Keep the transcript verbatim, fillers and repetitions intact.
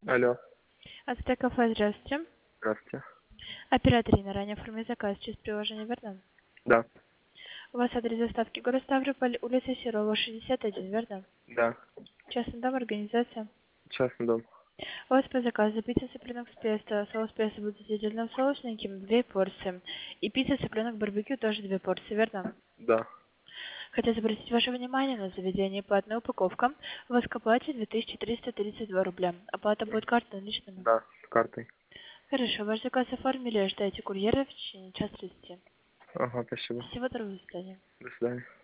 Алло, Ацтек кафе, здравствуйте. здравствуйте. Оператор на ранее оформил заказ через приложение верно? Да, У вас адрес доставки город Ставрополь, улица Серова, шестьдесят один, верно? да, Частный дом, организация. частный дом. У вас по заказу пицца цыпленок с песто, соус песто будет отдельным соусненьким, две порции. И пицца цыпленок барбекю тоже две порции, верно? Да, Хотел обратить ваше внимание на заведение платная упаковка. У вас к оплате две тысячи триста тридцать два рубля. Оплата будет картой наличными. да, с картой. Хорошо, ваш заказ оформили, ожидайте курьера в течение часа тридцати. Ага, спасибо. Всего доброго, до свидания. До свидания.